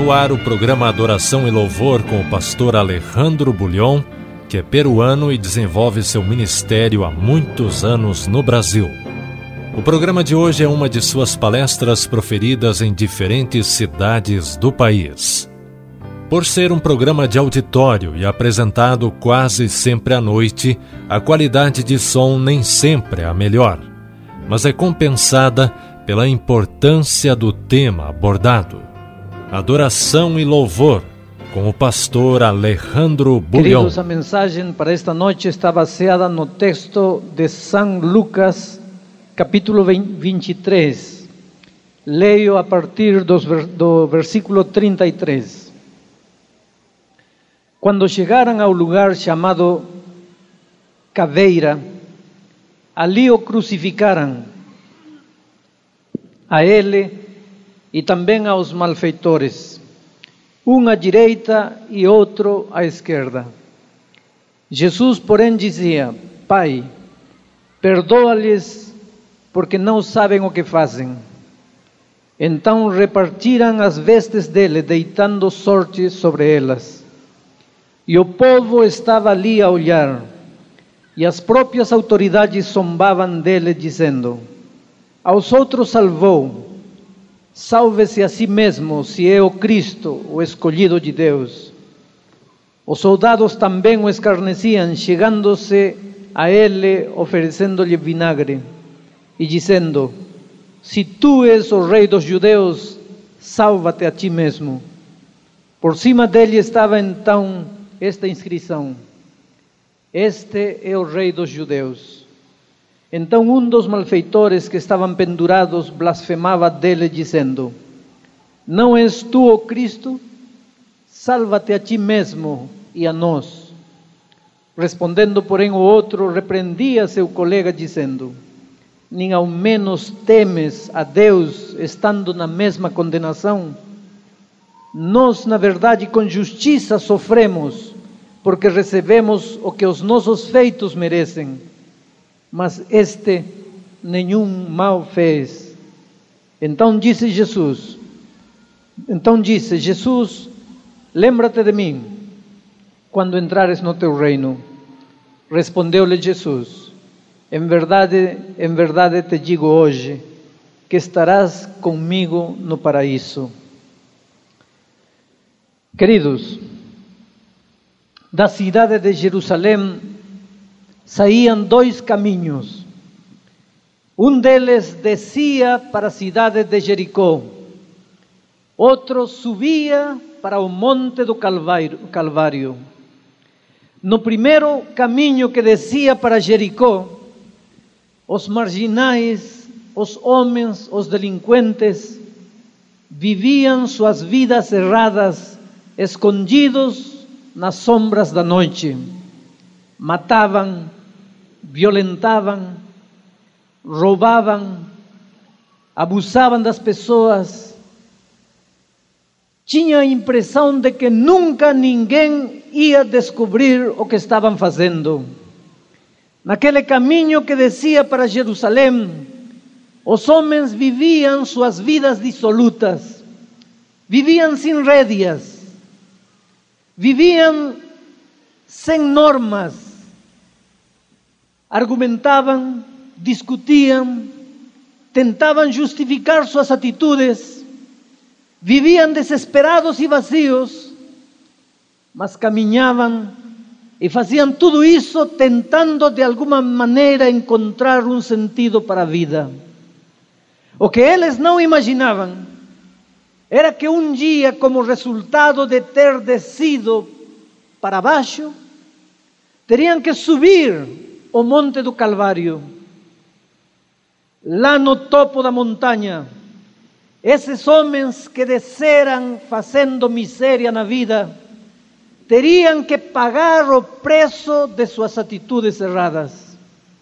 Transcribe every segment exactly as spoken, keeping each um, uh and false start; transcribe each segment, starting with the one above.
No ar, o programa Adoração e Louvor com o pastor Alejandro Bulhon, que é peruano e desenvolve seu ministério há muitos anos no Brasil. O programa de hoje é uma de suas palestras proferidas em diferentes cidades do país. Por ser um programa de auditório e apresentado quase sempre à noite, a qualidade de som nem sempre é a melhor, mas é compensada pela importância do tema abordado. Adoração e Louvor, com o pastor Alejandro Bulhon. Queridos, a mensagem para esta noite está baseada no texto de São Lucas, capítulo vinte e três. Leio a partir dos, do versículo trinta e três. Quando chegaram ao lugar chamado Caveira, ali o crucificaram, a ele e também aos malfeitores, um à direita e outro à esquerda. Jesus, porém, dizia: Pai, perdoa-lhes, porque não sabem o que fazem. Então repartiram as vestes dele, deitando sorte sobre elas. E o povo estava ali a olhar, e as próprias autoridades zombavam dele, dizendo: aos outros salvou, salve-se a si mesmo, se é o Cristo, o escolhido de Deus. Os soldados também o escarneciam, chegando-se a ele, oferecendo-lhe vinagre, e dizendo: se tu és o rei dos judeus, salva-te a ti mesmo. Por cima dele estava então esta inscrição: este é o rei dos judeus. Então um dos malfeitores que estavam pendurados blasfemava dele, dizendo: não és tu o Cristo? Salva-te a ti mesmo e a nós. Respondendo, porém, o outro repreendia seu colega, dizendo: nem ao menos temes a Deus, estando na mesma condenação? Nós, na verdade, com justiça sofremos, porque recebemos o que os nossos feitos merecem. Mas este nenhum mal fez. Então disse Jesus, então disse Jesus, lembra-te de mim, quando entrares no teu reino. Respondeu-lhe Jesus: em verdade, em verdade te digo hoje, que estarás comigo no paraíso. Queridos, da cidade de Jerusalém saíam dois caminhos. Um deles descia para a cidade de Jericó, outro subia para o monte do Calvário. No primeiro caminho, que descia para Jericó, os marginais, os homens, os delinquentes, viviam suas vidas erradas, escondidos nas sombras da noite. Matavam, violentavam, roubavam, abusavam das pessoas. Tinha a impressão de que nunca ninguém ia descobrir o que estavam fazendo. Naquele caminho que descia para Jerusalém, os homens viviam suas vidas dissolutas, viviam sem rédeas, viviam sem normas, argumentavam, discutiam, tentavam justificar suas atitudes, viviam desesperados e vazios, mas caminhavam e faziam tudo isso tentando de alguma maneira encontrar um sentido para a vida. O que eles não imaginavam era que um dia, como resultado de ter descido para baixo, teriam que subir o monte do Calvário. Lá no topo da montanha, esses homens que desceram fazendo miséria na vida, teriam que pagar o preço de suas atitudes erradas.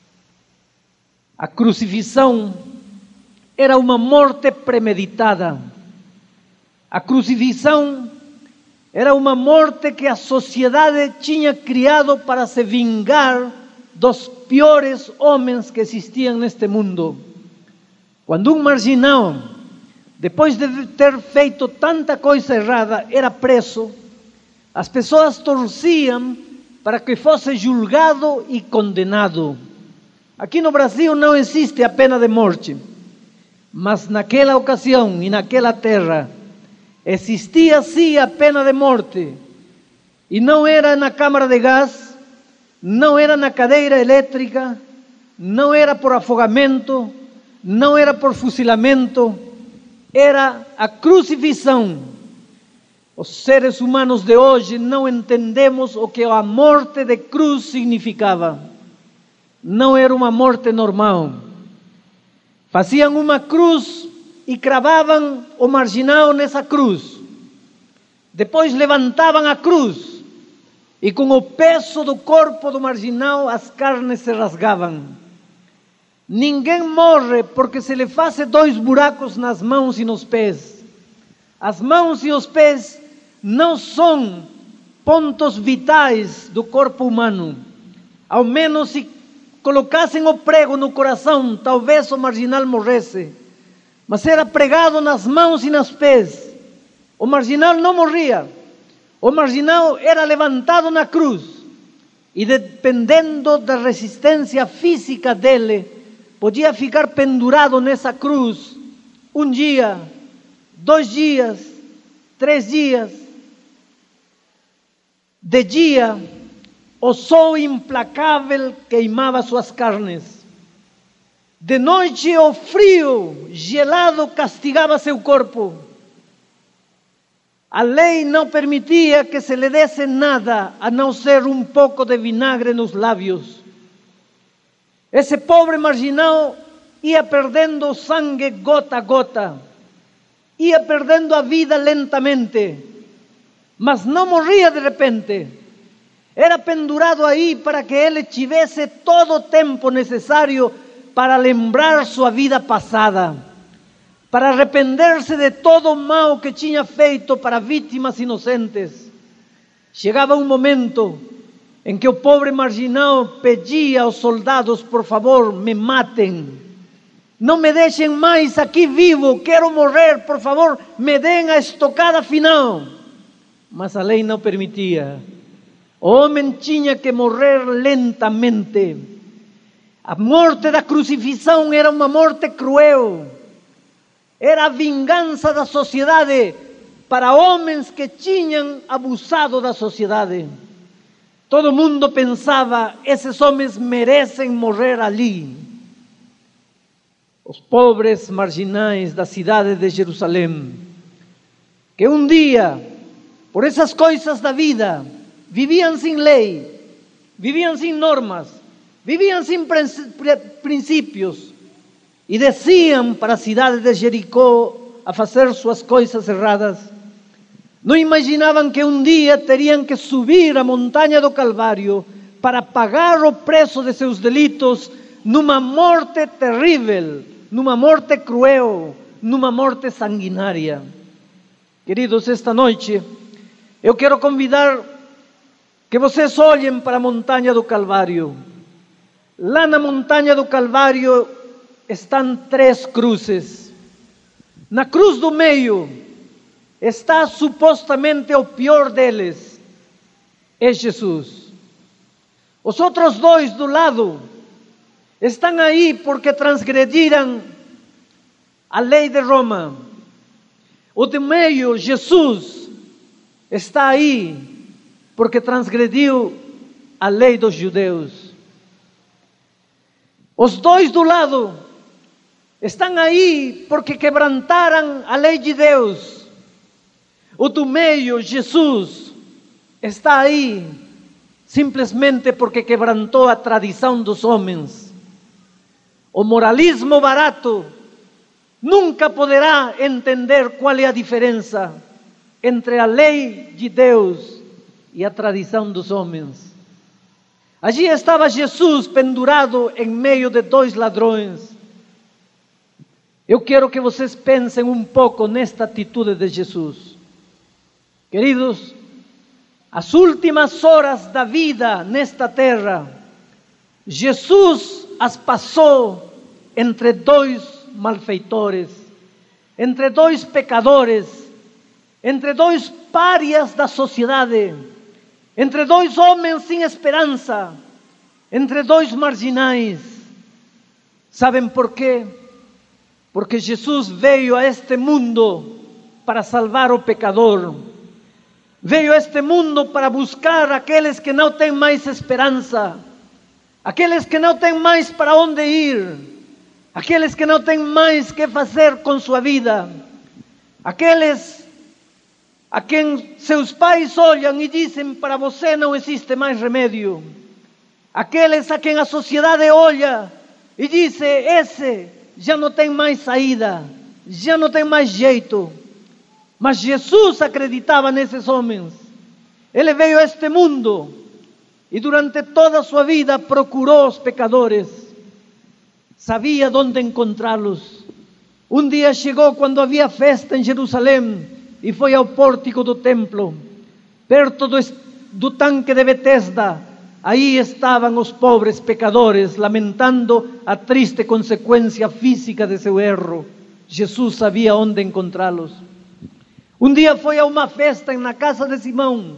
A crucifixão era uma morte premeditada. A crucifixão era uma morte que a sociedade tinha criado para se vingar dos piores homens que existiam neste mundo. Quando um marginal depois de ter feito tanta coisa errada, era preso. As pessoas torciam para que fosse julgado e condenado. Aqui no Brasil não existe a pena de morte, mas naquela ocasião e naquela terra existia sim a pena de morte, e não era na câmara de gás, não era na cadeira elétrica, não era por afogamento, não era por fuzilamento, era a crucifixão. Os seres humanos de hoje não entendemos o que a morte de cruz significava. Não era uma morte normal. Faziam uma cruz e cravavam o marginal nessa cruz. Depois levantavam a cruz e com o peso do corpo do marginal as carnes se rasgavam. Ninguém morre porque se lhe fazem dois buracos nas mãos e nos pés. As mãos e os pés não são pontos vitais do corpo humano. Ao menos se colocassem o prego no coração, talvez o marginal morresse. Mas era pregado nas mãos e nos pés. O marginal não morria. O marginal era levantado na cruz. E dependendo da resistência física dele, podia ficar pendurado nessa cruz um dia, dois dias, três dias. De dia, o sol implacável queimava suas carnes. De noite, o frio gelado castigava seu corpo. A lei não permitia que se lhe desse nada, a não ser um pouco de vinagre nos lábios. Esse pobre marginal ia perdendo o sangue gota a gota, ia perdendo a vida lentamente, mas não morria de repente. Era pendurado aí para que ele tivesse todo o tempo necessário para lembrar sua vida passada, para arrepender-se de todo o mal que tinha feito para vítimas inocentes. Chegava um momento em que o pobre marginal pedia aos soldados: por favor, me matem, não me deixem mais aqui vivo, quero morrer, por favor, me deem a estocada final. Mas a lei não permitia. O homem tinha que morrer lentamente. A morte da crucifixão era uma morte cruel. Era a vingança da sociedade para homens que tinham abusado da sociedade. Todo mundo pensava: esses homens merecem morrer ali. Os pobres marginais da cidade de Jerusalém, que um dia, por essas coisas da vida, viviam sem lei, viviam sem normas, viviam sem princípios, e desciam para a cidade de Jericó a fazer suas coisas erradas. Não imaginavam que um dia teriam que subir a montanha do Calvário para pagar o preço de seus delitos numa morte terrível, numa morte cruel, numa morte sanguinária. Queridos, esta noite eu quero convidar que vocês olhem para a montanha do Calvário. Lá na montanha do Calvário estão três cruzes. Na cruz do meio está supostamente o pior deles, é Jesus. Os outros dois do lado estão aí porque transgrediram a lei de Roma. O do meio, Jesus, está aí porque transgrediu a lei dos judeus. Os dois do lado estão aí porque quebrantaram a lei de Deus. O do meio, Jesus, está aí simplesmente porque quebrantou a tradição dos homens. O moralismo barato nunca poderá entender qual é a diferença entre a lei de Deus e a tradição dos homens. Allí estava Jesus pendurado em meio de dois ladrões. Eu quero que vocês pensem um pouco nesta atitude de Jesus. Queridos, as últimas horas da vida nesta terra, Jesus as passou entre dois malfeitores, entre dois pecadores, entre dois párias da sociedade, entre dois homens sem esperança, entre dois marginais. ¿Sabem por quê? Porque Jesus veio a este mundo para salvar o pecador. Veio a este mundo para buscar aqueles que não têm mais esperança, aqueles que não têm mais para onde ir, aqueles que não têm mais que fazer com sua vida, aqueles a quem seus pais olham e dizem: para você não existe mais remédio, aqueles a quem a sociedade olha e diz: esse já não tem mais saída, já não tem mais jeito. Mas Jesus acreditava nesses homens. Ele veio a este mundo e durante toda a sua vida procurou os pecadores. Sabia onde encontrá-los. Um dia chegou quando havia festa em Jerusalém e foi ao pórtico do templo, perto do, do tanque de Betesda. Aí estavam os pobres pecadores, lamentando a triste consequência física de seu erro. Jesus sabia onde encontrá-los. Um dia foi a uma festa na casa de Simão,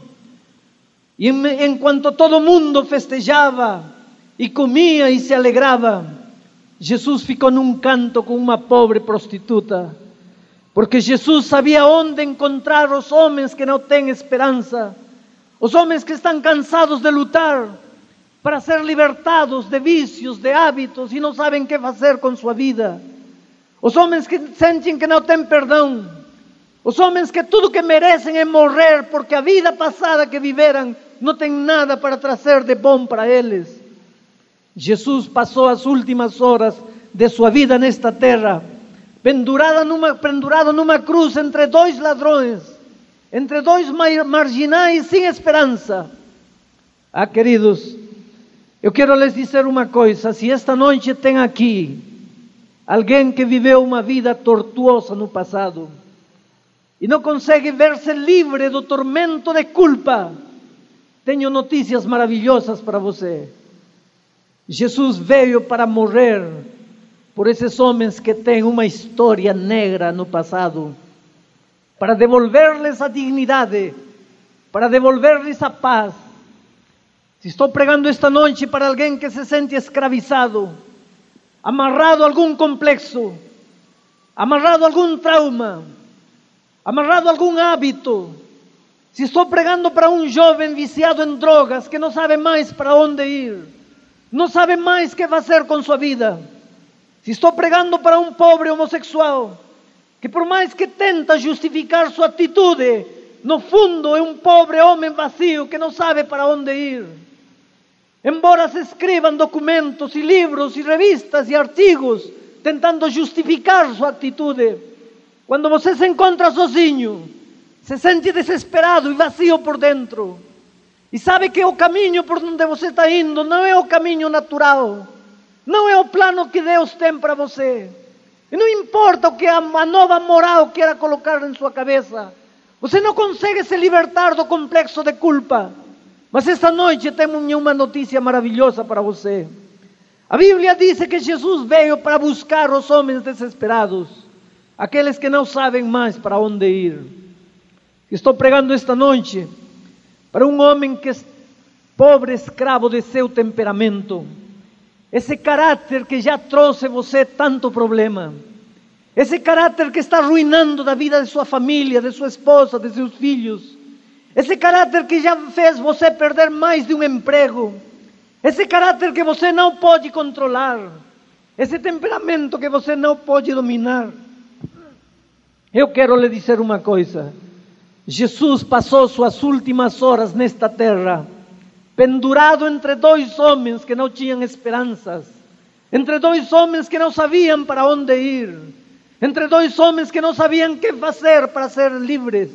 e enquanto todo mundo festejava e comia e se alegrava, Jesus ficou num canto com uma pobre prostituta, porque Jesus sabia onde encontrar os homens que não têm esperança, os homens que estão cansados de lutar para ser libertados de vícios, de hábitos e não sabem o que fazer com sua vida, os homens que sentem que não têm perdão, os homens que tudo que merecem é morrer porque a vida passada que viveram não tem nada para trazer de bom para eles. Jesus passou as últimas horas de sua vida nesta terra, pendurado numa, pendurado numa cruz entre dois ladrões, entre dois marginais sem esperança. Ah, queridos, eu quero lhes dizer uma coisa: se esta noite tem aqui alguém que viveu uma vida tortuosa no passado e não consegue ver-se livre do tormento de culpa, tenho notícias maravilhosas para você. Jesus veio para morrer por esses homens que têm uma história negra no passado, para devolver-lhes a dignidade, para devolver-lhes a paz. Se estou pregando esta noite para alguém que se sente escravizado, amarrado a algum complexo, amarrado a algum trauma, amarrado a algum hábito, se estou pregando para um jovem viciado em drogas que não sabe mais para onde ir, não sabe mais o que fazer com sua vida, se estou pregando para um pobre homossexual que por mais que tenta justificar sua atitude, no fundo é um pobre homem vazio que não sabe para onde ir. Embora se escrevam documentos e livros e revistas e artigos tentando justificar sua atitude, quando você se encontra sozinho, se sente desesperado e vazio por dentro, e sabe que o caminho por onde você está indo não é o caminho natural, não é o plano que Deus tem para você. E não importa o que a nova moral queira colocar em sua cabeça, você não consegue se libertar do complexo de culpa. Mas esta noite temos uma notícia maravilhosa para você. A Bíblia diz que Jesus veio para buscar os homens desesperados, aqueles que não sabem mais para onde ir. Estou pregando esta noite para um homem que é pobre escravo de seu temperamento, esse caráter que já trouxe você tanto problema, esse caráter que está arruinando a vida de sua família, de sua esposa, de seus filhos, esse caráter que já fez você perder mais de um emprego, esse caráter que você não pode controlar, esse temperamento que você não pode dominar. Eu quero lhe dizer uma coisa: Jesus passou suas últimas horas nesta terra, pendurado entre dois homens que não tinham esperanças, entre dois homens que não sabiam para onde ir, entre dois homens que não sabiam o que fazer para ser livres.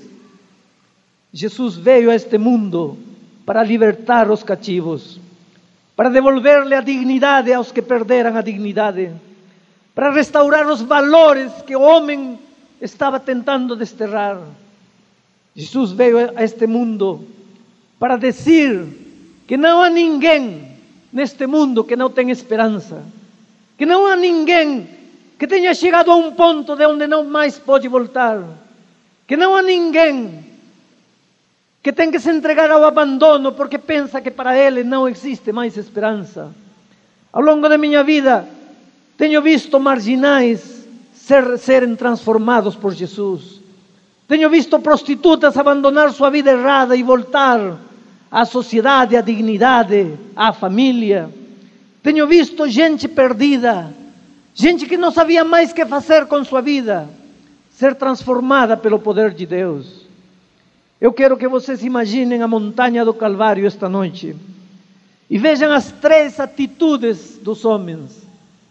Jesus veio a este mundo para libertar os cativos, para devolver-lhe a dignidade aos que perderam a dignidade, para restaurar os valores que o homem estava tentando desterrar. Jesus veio a este mundo para dizer que não há ninguém neste mundo que não tenha esperança, que não há ninguém que tenha chegado a um ponto de onde não mais pode voltar, que não há ninguém que tem que se entregar ao abandono porque pensa que para ele não existe mais esperança. Ao longo da minha vida, tenho visto marginais ser, serem transformados por Jesus. Tenho visto prostitutas abandonar sua vida errada e voltar à sociedade, à dignidade, à família. Tenho visto gente perdida, gente que não sabia mais o que fazer com sua vida, ser transformada pelo poder de Deus. Eu quero que vocês imaginem a montanha do Calvário esta noite e vejam as três atitudes dos homens.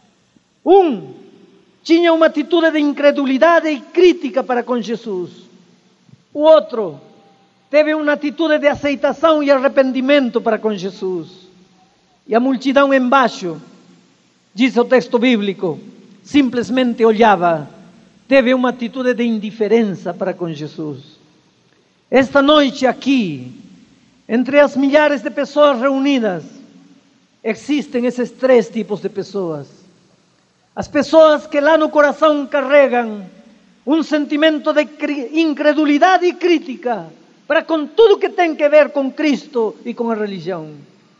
Um tinha uma atitude de incredulidade e crítica para com Jesus. O outro teve uma atitude de aceitação e arrependimento para com Jesus. E a multidão embaixo, diz o texto bíblico, simplesmente olhava, teve uma atitude de indiferença para com Jesus. Esta noite aqui, entre as milhares de pessoas reunidas, existem esses três tipos de pessoas. As pessoas que lá no coração carregam um sentimento de incredulidade e crítica para com tudo que tem que ver com Cristo e com a religião.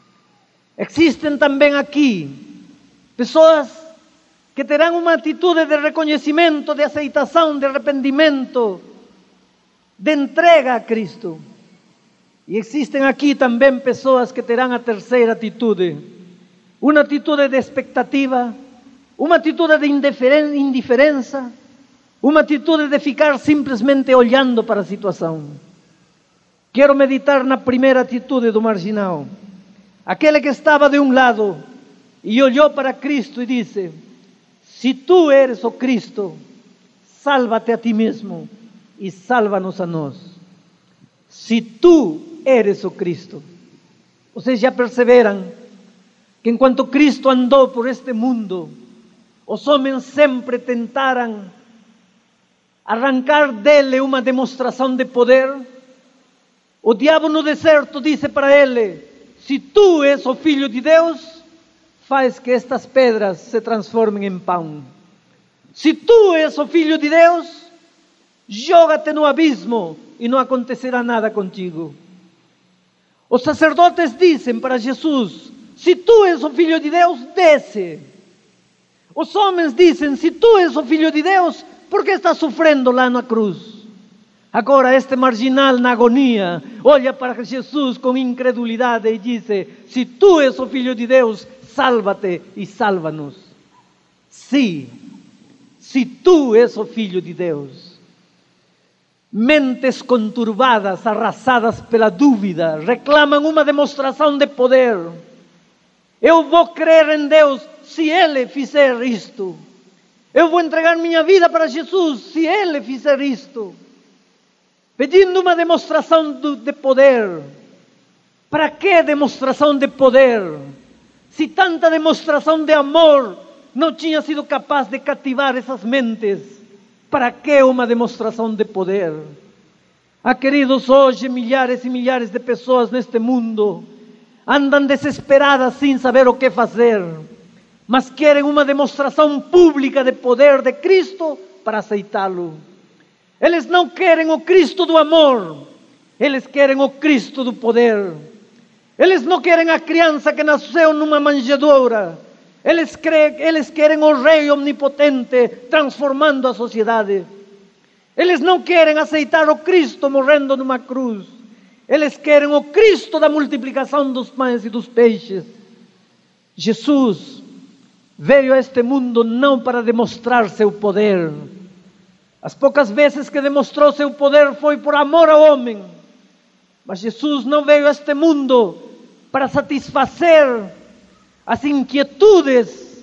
Existem também aqui pessoas que terão uma atitude de reconhecimento, de aceitação, de arrependimento, de entrega a Cristo. E existem aqui também pessoas que terão a terceira atitude, uma atitude de expectativa, uma atitude de indiferença, uma atitude de ficar simplesmente olhando para a situação. Quero meditar na primeira atitude do marginal, aquele que estava de um lado e olhou para Cristo e disse: se tu eres o Cristo, salva-te a ti mesmo e salva-nos a nós. Se tu eres o Cristo. Vocês já perceberam que enquanto Cristo andou por este mundo, os homens sempre tentaram arrancar dele uma demonstração de poder? O diabo no deserto disse para ele: se tu és o Filho de Deus, faz que estas pedras se transformem em pão. Se tu és o Filho de Deus, joga-te no abismo e não acontecerá nada contigo. Os sacerdotes dizem para Jesus: se tu és o Filho de Deus, desce. Os homens dizem: se tu és o Filho de Deus, por que estás sofrendo lá na cruz? Agora este marginal na agonia olha para Jesus com incredulidade e diz: se tu és o Filho de Deus, salva-te e salva-nos. Sim, se tu és o Filho de Deus. Mentes conturbadas, arrasadas pela dúvida, reclamam uma demonstração de poder. Eu vou crer em Deus se Ele fizer isto. Eu vou entregar minha vida para Jesus se Ele fizer isto. Pedindo uma demonstração de poder. Para que demonstração de poder? Se tanta demonstração de amor não tinha sido capaz de cativar essas mentes, para que uma demonstração de poder? Ah, queridos, hoje milhares e milhares de pessoas neste mundo andam desesperadas sem saber o que fazer, mas querem uma demonstração pública de poder de Cristo para aceitá-lo. Eles não querem o Cristo do amor, eles querem o Cristo do poder. Eles não querem a criança que nasceu numa manjedoura. Eles, creem, eles querem o Rei Omnipotente transformando a sociedade. Eles não querem aceitar o Cristo morrendo numa cruz. Eles querem o Cristo da multiplicação dos pães e dos peixes. Jesus veio a este mundo não para demonstrar seu poder. As poucas vezes que demonstrou seu poder foi por amor ao homem. Mas Jesus não veio a este mundo para satisfazer as inquietudes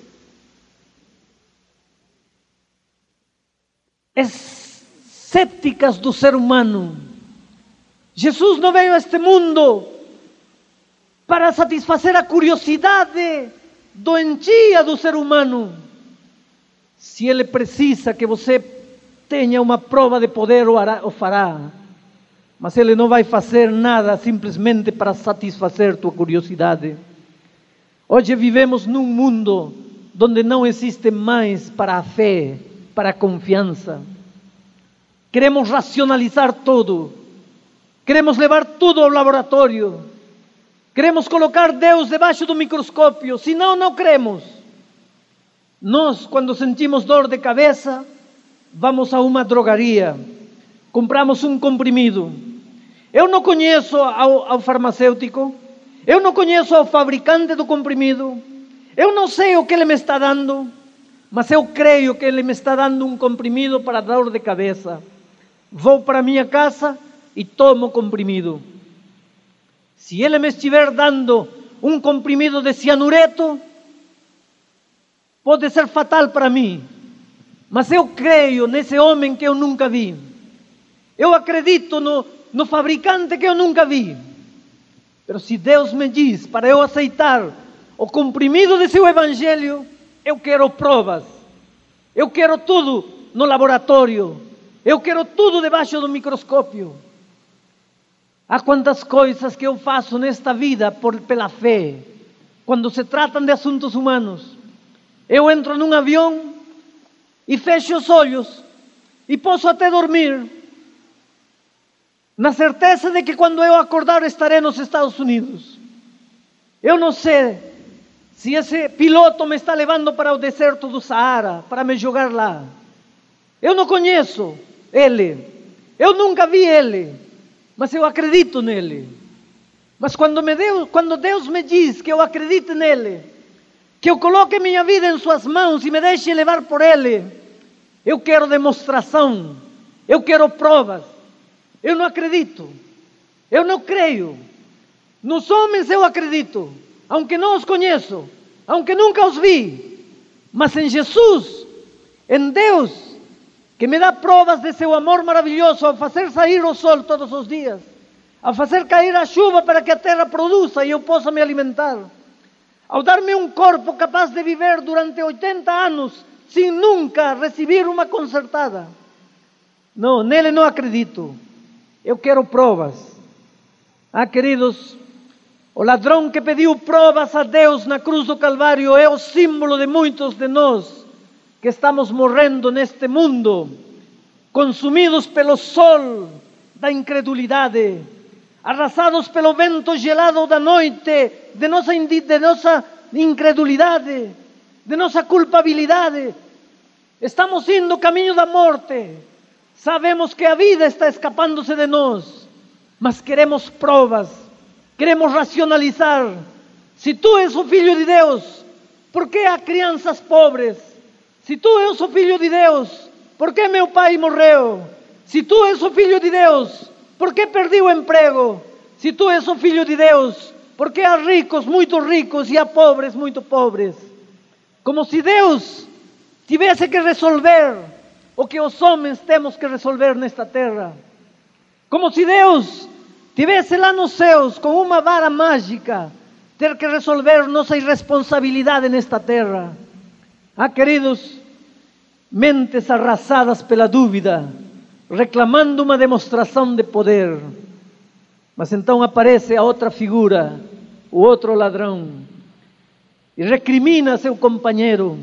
escépticas do ser humano. Jesus não veio a este mundo para satisfazer a curiosidade doentia do ser humano. Se Ele precisa que você tenha uma prova de poder, o fará. Mas Ele não vai fazer nada simplesmente para satisfazer tua curiosidade. Hoje vivemos num mundo donde não existe mais para a fé, para a confiança. Queremos racionalizar tudo, queremos levar tudo ao laboratório, queremos colocar Deus debaixo do microscópio, senão não cremos. Nós, quando sentimos dor de cabeça, vamos a uma drogaria, compramos um comprimido. Eu não conheço ao, ao farmacêutico, eu não conheço ao fabricante do comprimido, eu não sei o que ele me está dando, mas eu creio que ele me está dando um comprimido para dor de cabeça. Vou para minha casa e tomo comprimido. Se ele me estiver dando um comprimido de cianureto, pode ser fatal para mim, mas eu creio nesse homem que eu nunca vi. Eu acredito no, no fabricante que eu nunca vi. Mas se Deus me diz para eu aceitar o comprimido de seu evangelho, eu quero provas. Eu quero tudo no laboratório. Eu quero tudo debaixo do microscópio. Há quantas coisas que eu faço nesta vida por, pela fé. Quando se tratam de assuntos humanos, eu entro num avião e fecho os olhos e posso até dormir, na certeza de que quando eu acordar estarei nos Estados Unidos. Eu não sei se esse piloto me está levando para o deserto do Saara, para me jogar lá. Eu não conheço ele, eu nunca vi ele, mas eu acredito nele. Mas quando, me Deus, quando Deus me diz que eu acredite nele, que eu coloque minha vida em suas mãos e me deixe levar por ele, eu quero demonstração, eu quero provas. Eu não acredito, eu não creio. Nos homens eu acredito, aunque não os conheço, aunque nunca os vi, mas em Jesus, em Deus, que me dá provas de seu amor maravilhoso, ao fazer sair o sol todos os dias, ao fazer cair a chuva para que a terra produza e eu possa me alimentar, ao dar-me um corpo capaz de viver durante oitenta anos sem nunca receber uma consertada. Não, nele não acredito. Eu quero provas. Ah, queridos, o ladrão que pediu provas a Deus na cruz do Calvário é o símbolo de muitos de nós que estamos morrendo neste mundo, consumidos pelo sol da incredulidade, arrasados pelo vento gelado da noite, de nossa, de nossa incredulidade, de nossa culpabilidade. Estamos indo caminho da morte. Sabemos que a vida está escapándose de nós, mas queremos provas, queremos racionalizar. Se tu és o Filho de Deus, por que há crianças pobres? Se tu és o Filho de Deus, por que meu pai morreu? Se tu és o Filho de Deus, por que perdi o emprego? Se tu és o Filho de Deus, por que há ricos muito ricos e há pobres muito pobres? Como se Deus tivesse que resolver o que os homens temos que resolver nesta terra. Como se Deus tivesse lá nos céus, com uma vara mágica, ter que resolver nossa irresponsabilidade nesta terra. Ah, queridos, mentes arrasadas pela dúvida, reclamando uma demonstração de poder. Mas então aparece a outra figura, o outro ladrão, e recrimina seu companheiro,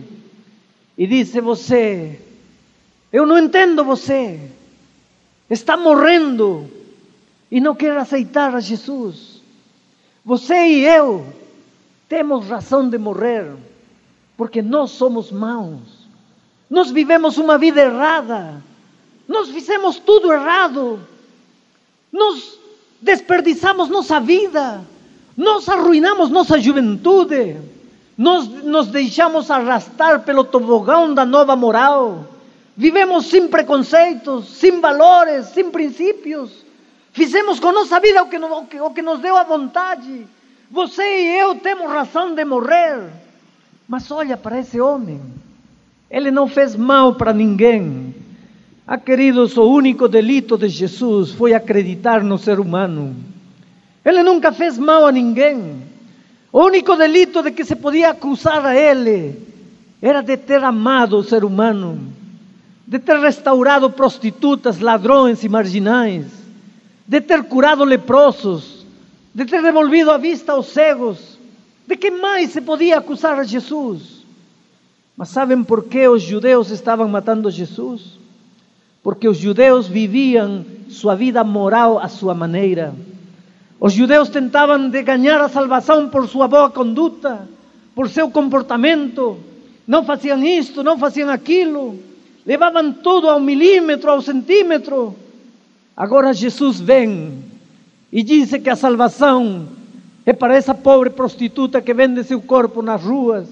e diz: você, eu não entendo você, está morrendo e não quer aceitar a Jesus. Você e eu temos razão de morrer, porque nós somos maus, nós vivemos uma vida errada, nós fizemos tudo errado, nós desperdiçamos nossa vida, nós arruinamos nossa juventude, nós nos deixamos arrastar pelo tobogão da nova moral, vivemos sem preconceitos, sem valores, sem princípios, fizemos com nossa vida o que, o que, o que nos deu a vontade. Você e eu temos razão de morrer. Mas olha para esse homem, ele não fez mal para ninguém. Ah, queridos, o único delito de Jesus foi acreditar no ser humano. Ele nunca fez mal a ninguém. O único delito de que se podia acusar a ele era de ter amado o ser humano, de ter restaurado prostitutas, ladrões e marginais, de ter curado leprosos, de ter devolvido a vista aos cegos. De que mais se podia acusar a Jesus? Mas sabem por que os judeus estavam matando Jesus? Porque os judeus viviam sua vida moral à sua maneira. Os judeus tentavam de ganhar a salvação por sua boa conduta, por seu comportamento. Não faziam isto, não faziam aquilo. Levavam tudo ao milímetro, ao centímetro. Agora Jesus vem e diz que a salvação é para essa pobre prostituta que vende seu corpo nas ruas.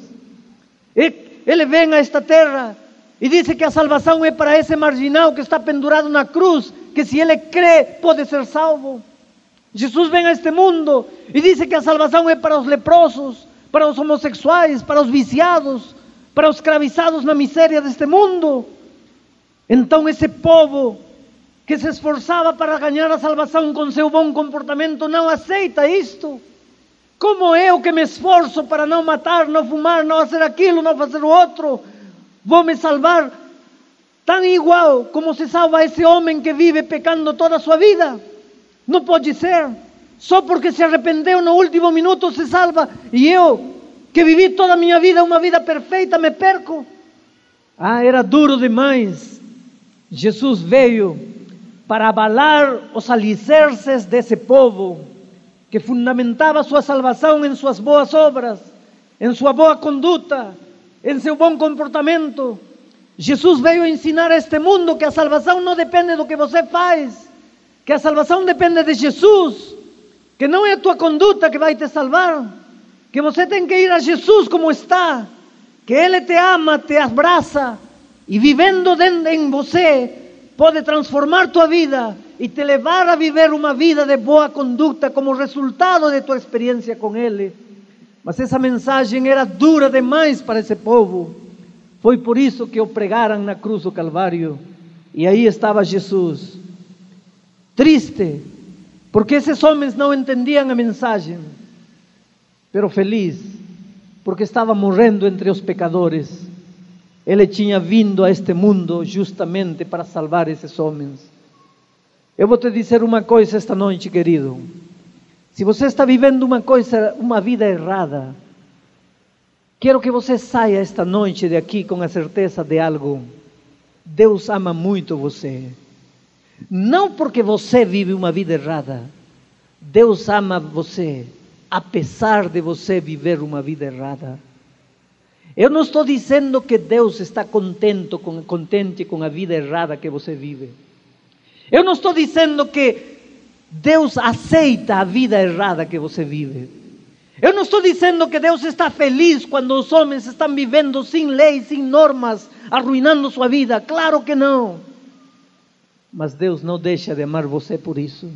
Ele vem a esta terra e diz que a salvação é para esse marginal que está pendurado na cruz, que se ele crê pode ser salvo. Jesus vem a este mundo e diz que a salvação é para os leprosos, para os homossexuais, para os viciados, para os escravizados na miséria deste mundo. Então esse povo que se esforçava para ganhar a salvação com seu bom comportamento não aceita isto. Como eu que me esforço para não matar, não fumar, não fazer aquilo, não fazer o outro, vou me salvar tão igual como se salva esse homem que vive pecando toda a sua vida? Não pode ser. Só porque se arrependeu no último minuto se salva, e eu, que vivi toda a minha vida uma vida perfeita, me perco? Ah, era duro demais. Jesus veio para abalar os alicerces desse povo, que fundamentava sua salvação em suas boas obras, em sua boa conduta, em seu bom comportamento. Jesus veio ensinar a este mundo que a salvação não depende do que você faz, que a salvação depende de Jesus, que não é a tua conduta que vai te salvar, que você tem que ir a Jesus como está, que Ele te ama, te abraça, e vivendo dentro em você, pode transformar tua vida e te levar a viver uma vida de boa conduta como resultado de tua experiência com Ele. Mas essa mensagem era dura demais para esse povo. Foi por isso que o pregaram na cruz do Calvário. E aí estava Jesus, triste, porque esses homens não entendiam a mensagem, pero feliz, porque estava morrendo entre os pecadores. Ele tinha vindo a este mundo justamente para salvar esses homens. Eu vou te dizer uma coisa esta noite, querido. Se você está vivendo uma coisa, uma vida errada, quero que você saia esta noite de aqui com a certeza de algo. Deus ama muito você. Não porque você vive uma vida errada. Deus ama você, apesar de você viver uma vida errada. Eu não estou dizendo que Deus está contente com, contente com a vida errada que você vive. Eu não estou dizendo que Deus aceita a vida errada que você vive. Eu não estou dizendo que Deus está feliz quando os homens estão vivendo sem leis, sem normas, arruinando sua vida. Claro que não. Mas Deus não deixa de amar você por isso.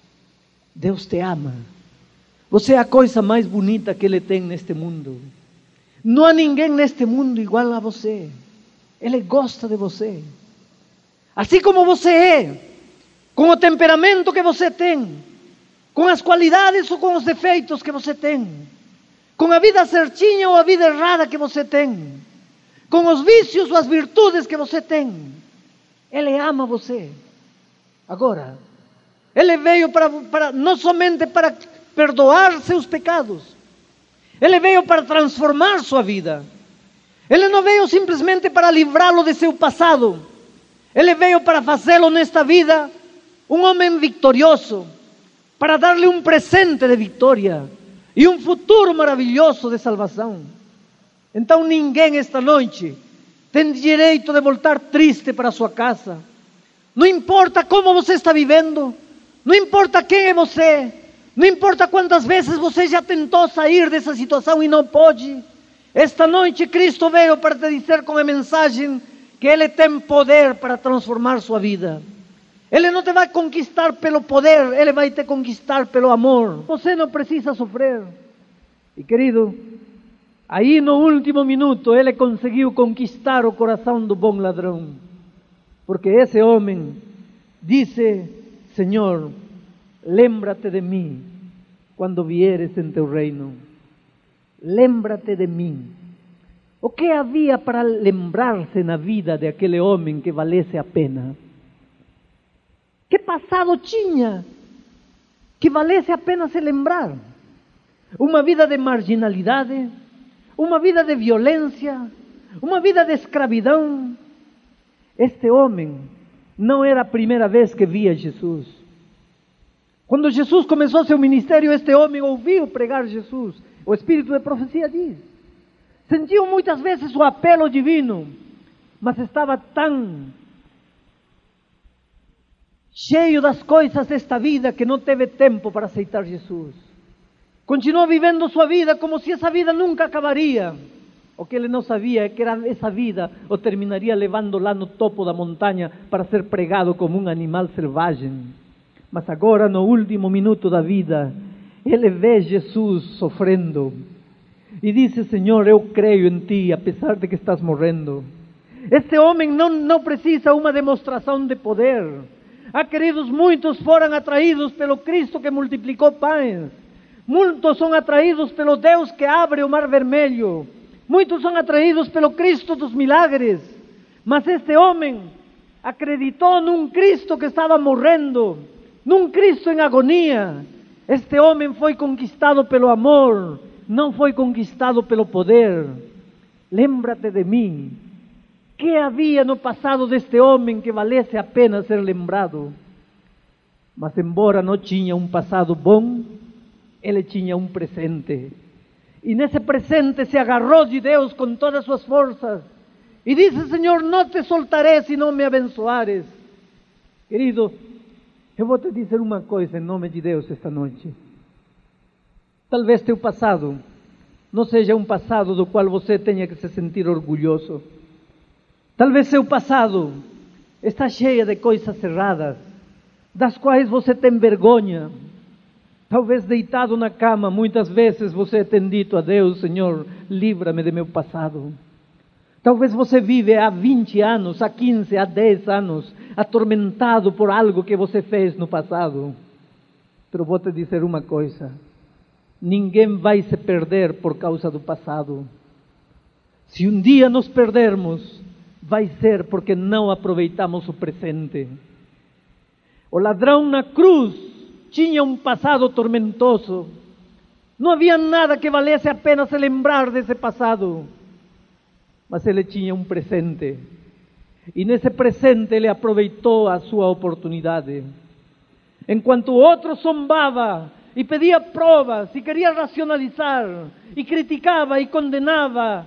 Deus te ama. Você é a coisa mais bonita que Ele tem neste mundo. Não há ninguém neste mundo igual a você. Ele gosta de você. Assim como você é, com o temperamento que você tem, com as qualidades ou com os defeitos que você tem, com a vida certinha ou a vida errada que você tem, com os vícios ou as virtudes que você tem. Ele ama você. Agora, Ele veio para, para, não somente para perdoar seus pecados, Ele veio para transformar sua vida. Ele não veio simplesmente para livrá-lo de seu passado. Ele veio para fazê-lo nesta vida um homem vitorioso, para dar-lhe um presente de vitória e um futuro maravilhoso de salvação. Então ninguém esta noite tem direito de voltar triste para sua casa. Não importa como você está vivendo, não importa quem é você, não importa quantas vezes você já tentou sair dessa situação e não pode. Esta noite Cristo veio para te dizer com a mensagem que Ele tem poder para transformar sua vida. Ele não te vai conquistar pelo poder, Ele vai te conquistar pelo amor. Você não precisa sofrer. E querido, aí no último minuto Ele conseguiu conquistar o coração do bom ladrão. Porque esse homem disse: Senhor, lembra-te de mim quando vieres em teu reino. Lembra-te de mim. O que havia para lembrar-se na vida de aquele homem que valesse a pena? Que passado tinha que valesse a pena se lembrar? Uma vida de marginalidade, uma vida de violência, uma vida de escravidão. Este homem não era a primeira vez que via Jesus. Quando Jesus começou seu ministério, este homem ouviu pregar Jesus. O Espírito de profecia diz. Sentiu muitas vezes o apelo divino, mas estava tão cheio das coisas desta vida que não teve tempo para aceitar Jesus. Continuou vivendo sua vida como se essa vida nunca acabaria. O que ele não sabia é que era essa vida o terminaria levando lá no topo da montanha para ser pregado como um animal selvagem. Mas agora, no último minuto da vida, ele vê Jesus sofrendo e disse: Senhor, eu creio em ti, apesar de que estás morrendo. Este homem não, não precisa uma demonstração de poder. Ah, queridos, muitos foram atraídos pelo Cristo que multiplicou pães. Muitos são atraídos pelo Deus que abre o mar vermelho. Muitos são atraídos pelo Cristo dos milagres. Mas este homem acreditou num Cristo que estava morrendo, num Cristo em agonia. Este homem foi conquistado pelo amor, não foi conquistado pelo poder. Lembra-te de mim. Que havia no passado deste homem que valesse a pena ser lembrado? Mas embora não tinha um passado bom, ele tinha um presente. E nesse presente se agarrou de Deus com todas as suas forças. E disse: Senhor, não te soltarei se não me abençoares. Querido, eu vou te dizer uma coisa em nome de Deus esta noite. Talvez teu passado não seja um passado do qual você tenha que se sentir orgulhoso. Talvez seu passado está cheio de coisas erradas, das quais você tem vergonha. Talvez deitado na cama, muitas vezes você tem dito a Deus: Senhor, livra-me de meu passado. Talvez você vive há vinte anos, há quinze, há dez anos, atormentado por algo que você fez no passado. Pero vou te dizer uma coisa: ninguém vai se perder por causa do passado. Se um dia nos perdermos, vai ser porque não aproveitamos o presente. O ladrão na cruz tinha um passado tormentoso. Não havia nada que valesse a pena se lembrar desse passado. Mas ele tinha um presente. E nesse presente ele aproveitou a sua oportunidade. Enquanto o outro zombava e pedia provas e queria racionalizar e criticava e condenava,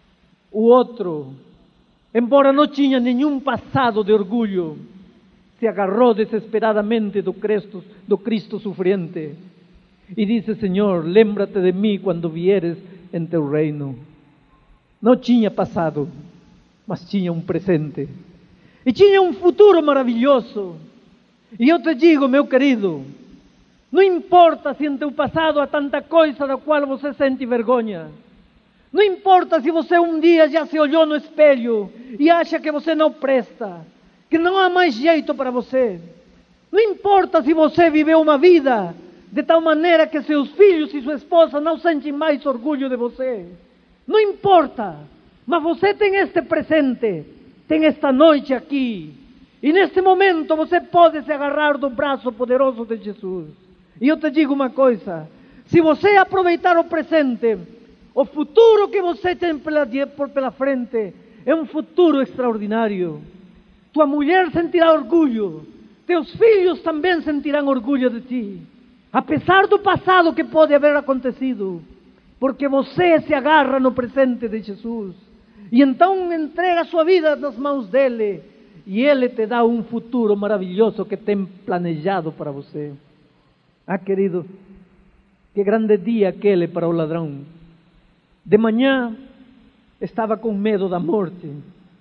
o outro, embora não tinha nenhum passado de orgulho, se agarrou desesperadamente do Cristo, do Cristo sufriente e disse: Senhor, lembra-te de mim quando vieres em teu reino. Não tinha passado, mas tinha um presente. E tinha um futuro maravilhoso. E eu te digo, meu querido, não importa se em teu passado há tanta coisa da qual você sente vergonha. Não importa se você um dia já se olhou no espelho e acha que você não presta, que não há mais jeito para você. Não importa se você viveu uma vida de tal maneira que seus filhos e sua esposa não sentem mais orgulho de você. Não importa, mas você tem este presente, tem esta noite aqui. E neste momento você pode se agarrar do braço poderoso de Jesus. E eu te digo uma coisa: se você aproveitar o presente, o futuro que você tem pela, por pela frente é um futuro extraordinário. Tua mulher sentirá orgulho, teus filhos também sentirão orgulho de ti, apesar do passado que pode haver acontecido, porque você se agarra no presente de Jesus. E então entrega a sua vida nas mãos dele, e ele te dá um futuro maravilhoso que tem planejado para você. Ah, querido, que grande dia aquele para o ladrão. De manhã estava com medo da morte.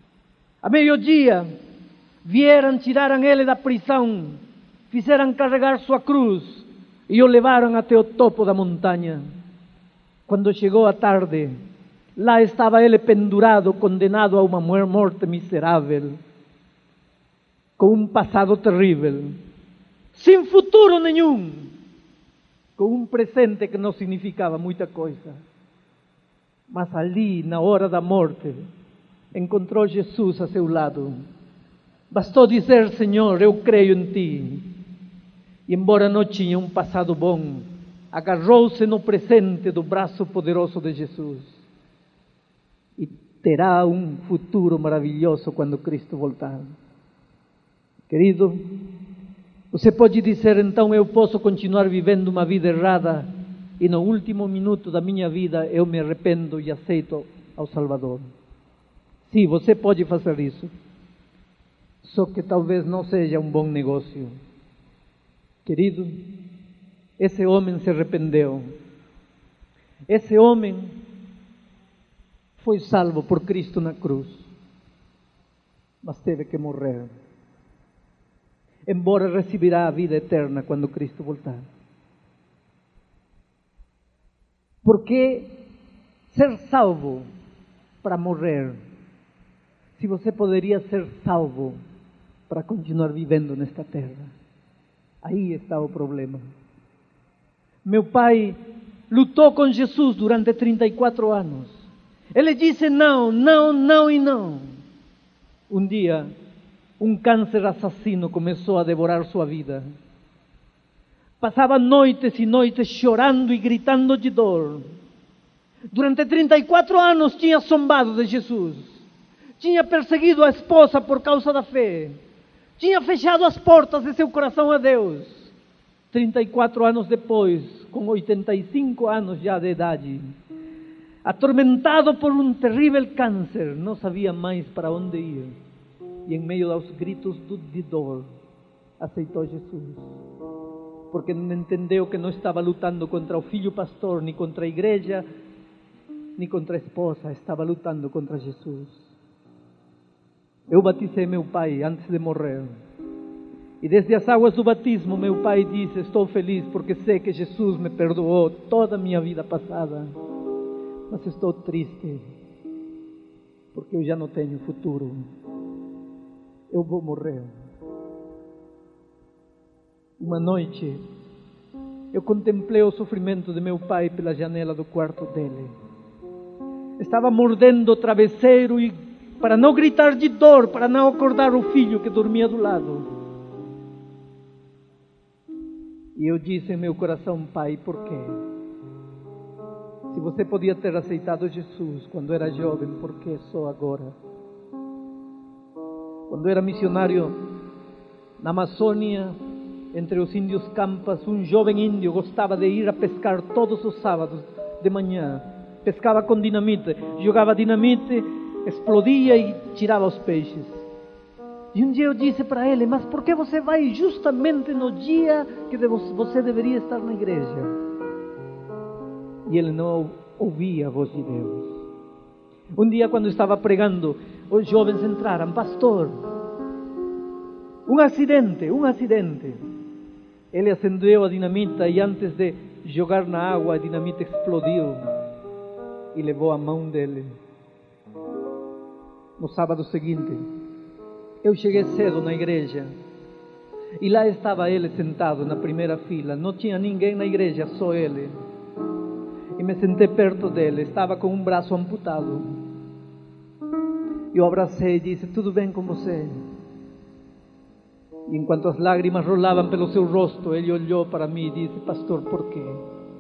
A meio-dia vieram, tiraram ele da prisão, fizeram carregar sua cruz e o levaram até o topo da montanha. Quando chegou a tarde, lá estava ele pendurado, condenado a uma morte miserável, com um passado terrível, sem futuro nenhum, com um presente que não significava muita coisa. Mas ali, na hora da morte, encontrou Jesus a seu lado. Bastou dizer: Senhor, eu creio em ti. E embora não tinha um passado bom, agarrou-se no presente do braço poderoso de Jesus e terá um futuro maravilhoso quando Cristo voltar. Querido, você pode dizer, então eu posso continuar vivendo uma vida errada e no último minuto da minha vida eu me arrependo e aceito ao Salvador. Sim, você pode fazer isso. Só que talvez não seja um bom negócio. Querido, esse homem se arrependeu. Esse homem foi salvo por Cristo na cruz, mas teve que morrer. Embora receberá a vida eterna quando Cristo voltar. Por que ser salvo para morrer, se você poderia ser salvo para continuar vivendo nesta terra? Aí está o problema. Meu pai lutou com Jesus durante trinta e quatro anos. Ele disse não, não, não e não. Um dia, um câncer assassino começou a devorar sua vida. Passava noites e noites chorando e gritando de dor. Durante trinta e quatro anos tinha zombado de Jesus. Tinha perseguido a esposa por causa da fé. Tinha fechado as portas de seu coração a Deus. trinta e quatro anos depois, com oitenta e cinco anos já de idade, atormentado por um terrível câncer, não sabia mais para onde ir. E em meio aos gritos de dor, aceitou Jesus. Porque não entendeu que não estava lutando contra o filho pastor, nem contra a igreja, nem contra a esposa, estava lutando contra Jesus. Eu batizei meu pai antes de morrer. E desde as águas do batismo, meu pai disse, estou feliz porque sei que Jesus me perdoou toda a minha vida passada. Mas estou triste, porque eu já não tenho futuro. Eu vou morrer. Uma noite, eu contemplei o sofrimento de meu pai pela janela do quarto dele. Estava mordendo o travesseiro e, para não gritar de dor, para não acordar o filho que dormia do lado. E eu disse em meu coração, pai, por quê? Se você podia ter aceitado Jesus quando era jovem, por que só agora? Quando era missionário na Amazônia, entre os índios campas, um jovem índio gostava de ir a pescar todos os sábados de manhã. Pescava com dinamite, jogava dinamite, explodia e tirava os peixes. E um dia eu disse para ele, mas por que você vai justamente no dia que você deveria estar na igreja? E ele não ouvia a voz de Deus. Um dia, quando estava pregando, os jovens entraram, pastor, um acidente, um acidente. Ele acendeu a dinamita e antes de jogar na água, a dinamita explodiu e levou a mão dele. No sábado seguinte, eu cheguei cedo na igreja e lá estava ele sentado na primeira fila. Não tinha ninguém na igreja, só ele. E me sentei perto dele, estava com um braço amputado. Eu abracei e disse, tudo bem com você? E enquanto as lágrimas rolavam pelo seu rosto, ele olhou para mim e disse, pastor, por quê?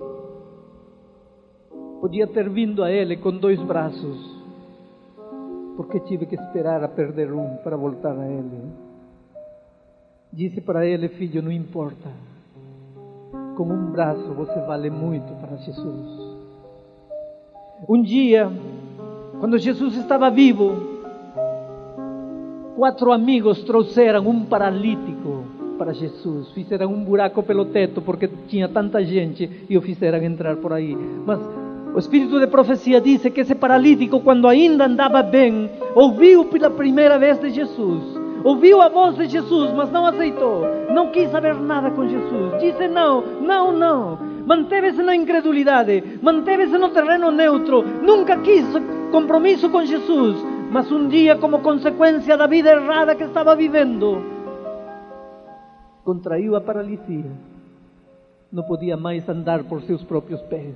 Podia ter vindo a ele com dois braços. Por que tive que esperar a perder um para voltar a ele? Disse para ele, filho, não importa. Com um braço você vale muito para Jesus. Um dia, quando Jesus estava vivo, quatro amigos trouxeram um paralítico para Jesus. Fizeram um buraco pelo teto porque tinha tanta gente e o fizeram entrar por aí. Mas o Espírito de profecia diz que esse paralítico, quando ainda andava bem, ouviu pela primeira vez de Jesus. Ouviu a voz de Jesus, mas não aceitou. Não quis saber nada com Jesus. Disse não, não, não. Manteve-se na incredulidade. Manteve-se no terreno neutro. Nunca quis compromisso com Jesus. Mas um dia, como consequência da vida errada que estava vivendo, contraiu a paralisia. Não podia mais andar por seus próprios pés.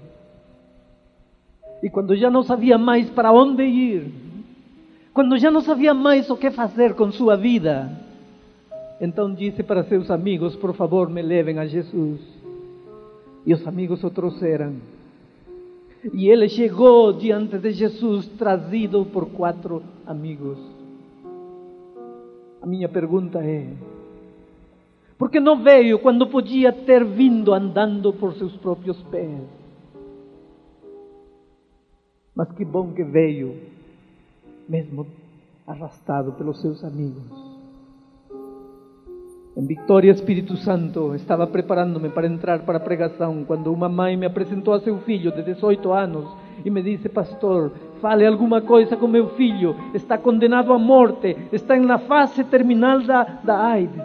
E quando já não sabia mais para onde ir, quando já não sabia mais o que fazer com sua vida, então disse para seus amigos, por favor, me levem a Jesus. E os amigos o trouxeram. E ele chegou diante de Jesus trazido por quatro amigos. A minha pergunta é: por que não veio quando podia ter vindo andando por seus próprios pés? Mas que bom que veio, mesmo arrastado pelos seus amigos. Em Vitória, Espírito Santo, estava preparando-me para entrar para a pregação, quando uma mãe me apresentou a seu filho de dezoito anos e me disse: pastor, fale alguma coisa com meu filho, está condenado à morte, está na fase terminal da, da AIDS.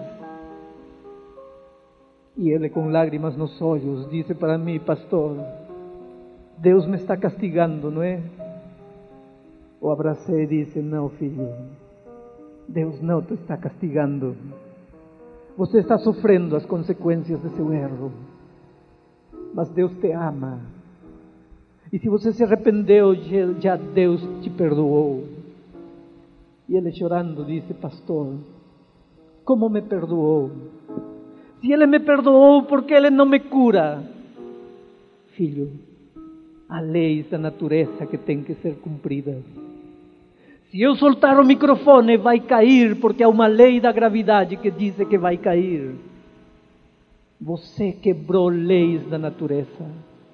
E ele, com lágrimas nos olhos, disse para mim: pastor, Deus me está castigando, não é? O abracei e disse: não, filho, Deus não te está castigando. Você está sofrendo as consequências de seu erro, mas Deus te ama. E se você se arrependeu, já Deus te perdoou. E ele, chorando, disse: pastor, como me perdoou? Se ele me perdoou, por que ele não me cura? Filho, há leis da natureza que têm que ser cumpridas. Se eu soltar o microfone, vai cair, porque há uma lei da gravidade que diz que vai cair. Você quebrou leis da natureza.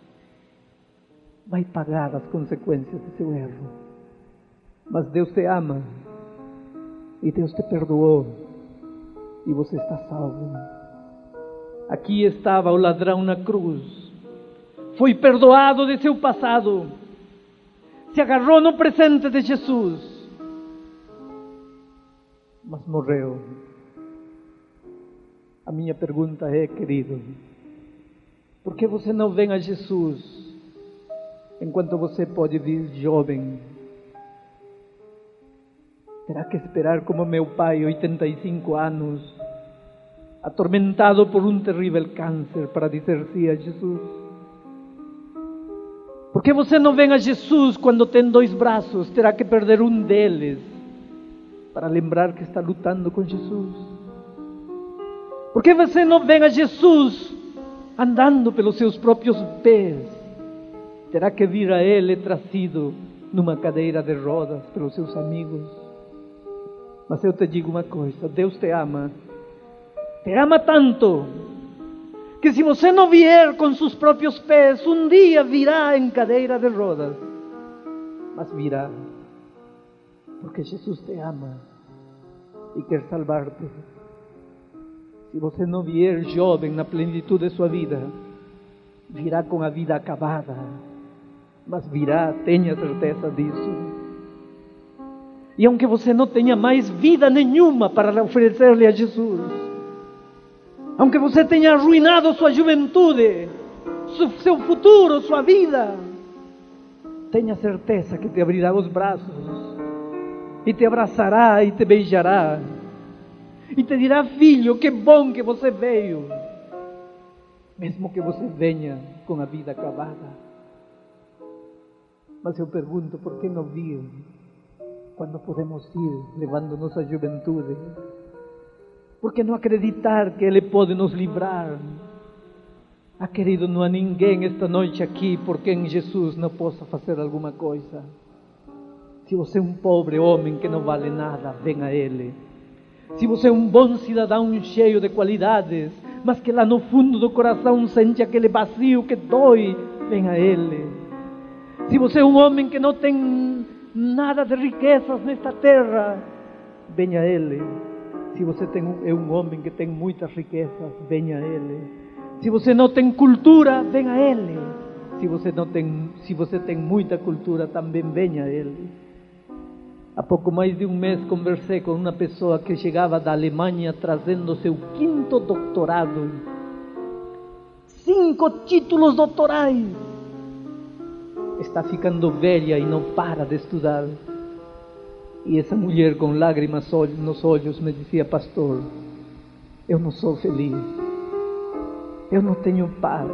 Vai pagar as consequências de seu erro. Mas Deus te ama. E Deus te perdoou. E você está salvo. Aqui estava o ladrão na cruz. Foi perdoado de seu passado. Se agarrou no presente de Jesus. Mas morreu. A minha pergunta é, querido, por que você não vem a Jesus enquanto você pode vir jovem? Terá que esperar como meu pai, oitenta e cinco anos, atormentado por um terrível câncer, para dizer sim a Jesus? Por que você não vem a Jesus quando tem dois braços? Terá que perder um deles para lembrar que está lutando com Jesus. Por que você não vem a Jesus andando pelos seus próprios pés? Terá que vir a Ele trazido numa cadeira de rodas pelos seus amigos. Mas eu te digo uma coisa: Deus te ama. Te ama tanto que se você não vier com seus próprios pés, um dia virá em cadeira de rodas. Mas virá. Porque Jesus te ama e quer salvar-te. Se você não vier jovem na plenitude de sua vida, virá com a vida acabada. Mas virá, tenha certeza disso. E aunque você não tenha mais vida nenhuma para oferecer-lhe a Jesus, aunque você tenha arruinado sua juventude, seu futuro, sua vida, tenha certeza que te abrirá os braços e te abraçará e te beijará e te dirá: filho, que bom que você veio, mesmo que você venha com a vida acabada. Mas eu pergunto, por que não vir quando podemos ir levando nossa juventude? Por que não acreditar que Ele pode nos livrar? Ah, querido, não há ninguém esta noite aqui por quem Jesus não possa fazer alguma coisa. Se você é um pobre homem que não vale nada, venha a Ele. Se você é um bom cidadão cheio de qualidades, mas que lá no fundo do coração sente aquele vazio que dói, venha a Ele. Se você é um homem que não tem nada de riquezas nesta terra, venha a Ele. Se você tem, é um homem que tem muitas riquezas, venha a Ele. Se você não tem cultura, venha a Ele. Se você não tem, se você tem muita cultura, também venha a Ele. Há pouco mais de um mês conversei com uma pessoa que chegava da Alemanha trazendo seu quinto doutorado. Cinco títulos doutorais. Está ficando velha e não para de estudar. E essa mulher com lágrimas nos olhos me dizia: pastor, eu não sou feliz. Eu não tenho paz.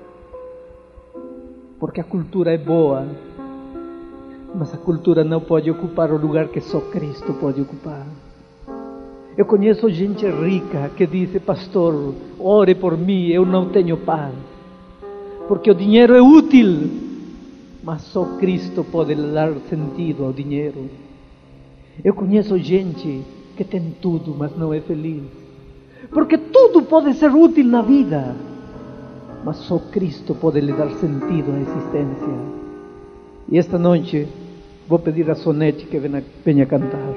Porque a cultura é boa, mas a cultura não pode ocupar o lugar que só Cristo pode ocupar. Eu conheço gente rica que diz: pastor, ore por mim, eu não tenho paz. Porque o dinheiro é útil, mas só Cristo pode dar sentido ao dinheiro. Eu conheço gente que tem tudo, mas não é feliz, porque tudo pode ser útil na vida, mas só Cristo pode lhe dar sentido à existência. E esta noite vou pedir a Sonete que venha, venha cantar.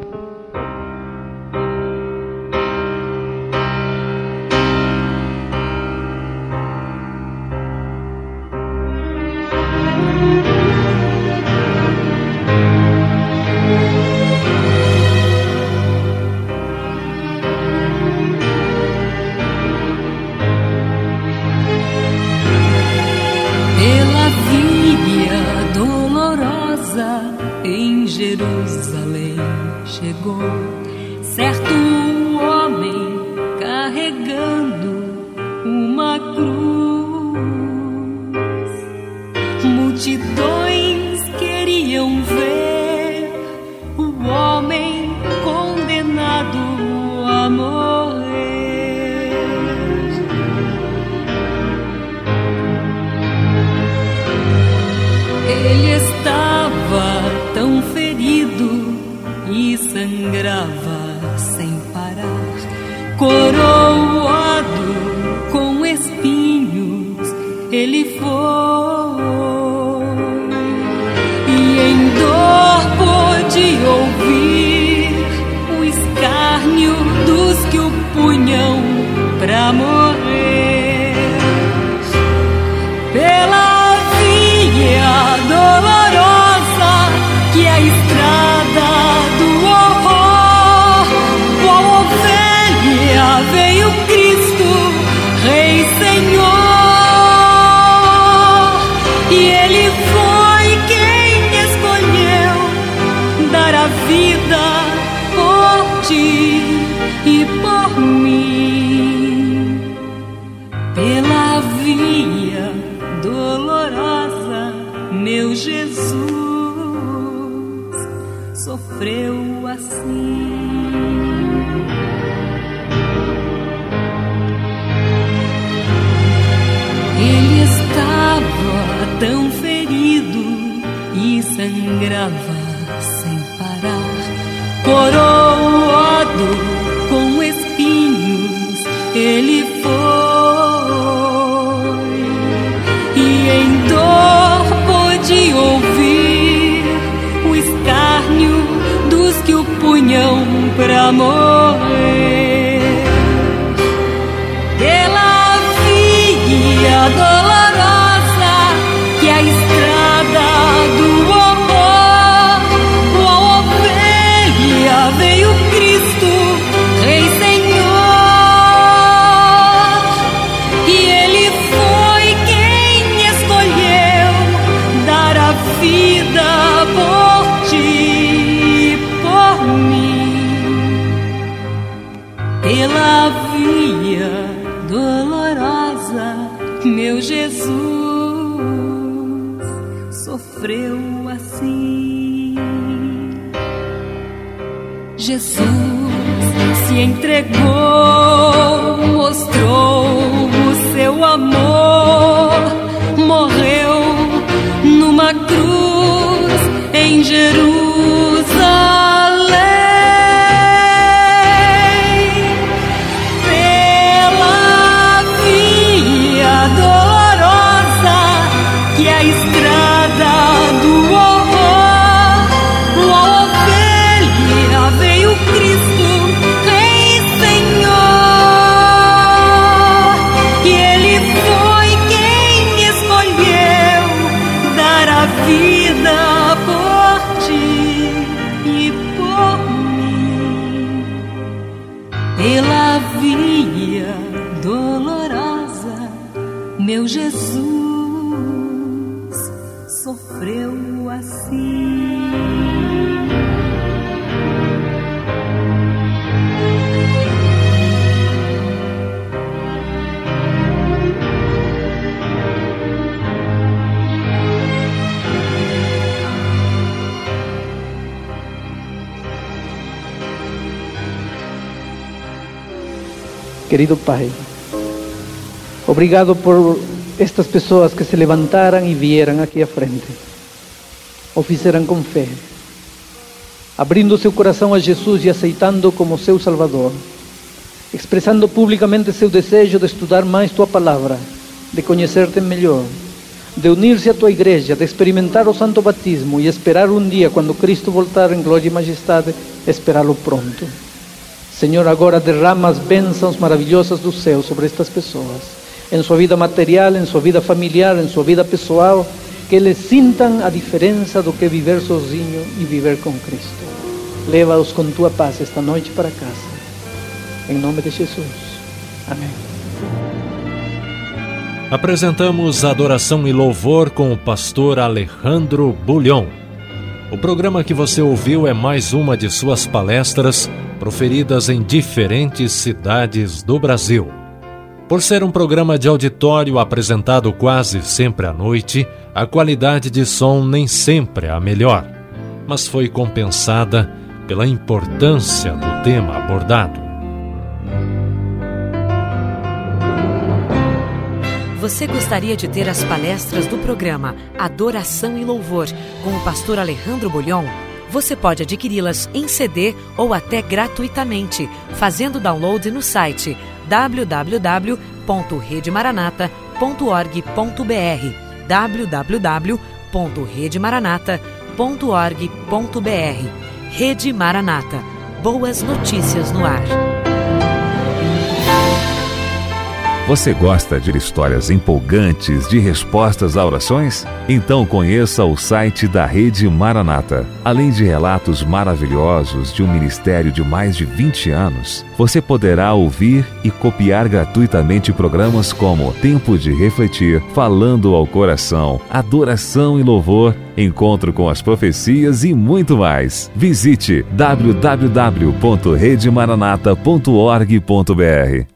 Em Jerusalém chegou certo homem carregando uma cruz. Multidões queriam ver o homem condenado a morrer. Ele estava tão ferido e sangrava sem parar, coroado com espinhos ele foi, e em dor pôde ouvir o escárnio dos que o punham pra morrer. Pela via dolorosa que a estrada do horror, qual ovelha veio Cristo, Rei Senhor, e Ele foi quem escolheu dar a vida por ti e por mim. Pela via dolorosa, meu Jesus sofreu assim. Ele estava tão ferido e sangrava sem parar, coroado com espinhos ele foi, e em dor pôde ouvir o escárnio dos que o punham pra morrer. Pela via dolorosa que a estrada do horror, qual ovelha veio Cristo, Rei Senhor, e Ele foi quem escolheu dar a vida por ti e por mim. Pela via dolorosa, meu Jesus sofreu assim. Jesus se entregou, mostrou o seu amor, morreu numa cruz em Jerusalém. Pela via dolorosa que a estrada do horror, a ovelha veio Cristo, Rei Senhor, e Ele foi quem escolheu dar a vida por ti e por mim. Pela via dolorosa, meu Jesus sofreu assim. Querido Pai, obrigado por estas pessoas que se levantaram e vieram aqui à frente. o fizeram com fé, abrindo seu coração a Jesus e aceitando-o como seu Salvador, expressando publicamente seu desejo de estudar mais tua palavra, de conhecer-te melhor, de unir-se à tua igreja, de experimentar o santo batismo e esperar um dia, quando Cristo voltar em glória e majestade, esperá-lo pronto. Senhor, agora derrama as bênçãos maravilhosas do céu sobre estas pessoas, em sua vida material, em sua vida familiar, em sua vida pessoal, que eles sintam a diferença do que viver sozinho e viver com Cristo. Leva-os com tua paz esta noite para casa. Em nome de Jesus. Amém. Apresentamos Adoração e Louvor com o pastor Alejandro Bullion. O programa que você ouviu é mais uma de suas palestras proferidas em diferentes cidades do Brasil. Por ser um programa de auditório apresentado quase sempre à noite, a qualidade de som nem sempre é a melhor, mas foi compensada pela importância do tema abordado. Você gostaria de ter as palestras do programa Adoração e Louvor com o pastor Alejandro Bullion? Você pode adquiri-las em C D ou até gratuitamente, fazendo download no site w w w ponto rede maranata ponto org ponto b r w w w ponto rede maranata ponto org ponto b r. Rede Maranata. Boas notícias no ar. Você gosta de histórias empolgantes de respostas a orações? Então conheça o site da Rede Maranata. Além de relatos maravilhosos de um ministério de mais de vinte anos, você poderá ouvir e copiar gratuitamente programas como Tempo de Refletir, Falando ao Coração, Adoração e Louvor, Encontro com as Profecias e muito mais. Visite w w w ponto rede maranata ponto org ponto b r.